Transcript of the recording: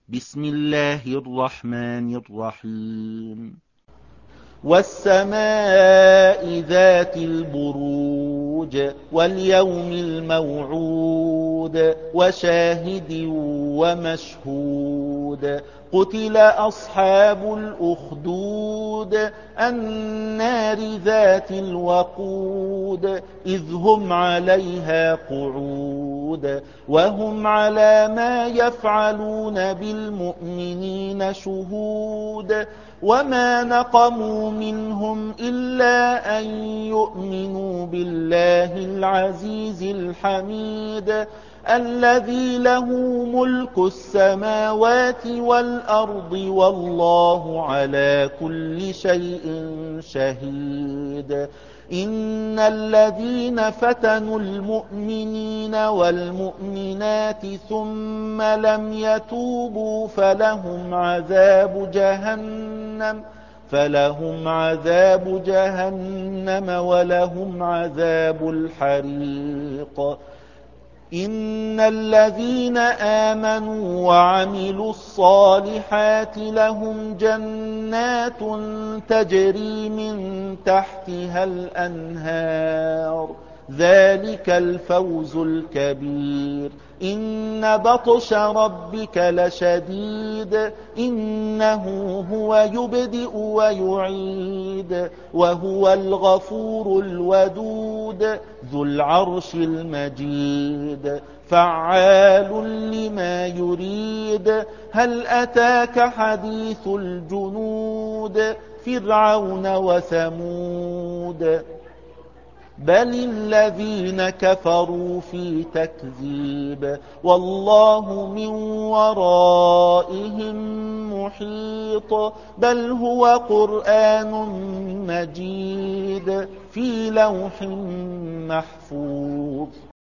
بسم الله الرحمن الرحيم والسماء ذات البروج واليوم الموعود وشاهد ومشهود قتل أصحاب الأخدود النار ذات الوقود إذ هم عليها قعود وهم على ما يفعلون بالمؤمنين شهود وما نقموا منهم إلا أن يؤمنوا بالله العزيز الحميد الذي له ملك السماوات والأرض والله على كل شيء شهيد إن الذين فتنوا المؤمنين والمؤمنات ثم لم يتوبوا فلهم عذاب جهنم ولهم عذاب الحريق إن الذين آمنوا وعملوا الصالحات لهم جنات تجري من تحتها الأنهار ذلك الفوز الكبير إن بطش ربك لشديد إنه هو يبدئ ويعيد وهو الغفور الودود ذو العرش المجيد فعال لما يريد هل أتاك حديث الجنود فرعون وثمود بل الذين كفروا في تكذيب والله من ورائهم محيط بل هو قرآن مجيد في لوح محفوظ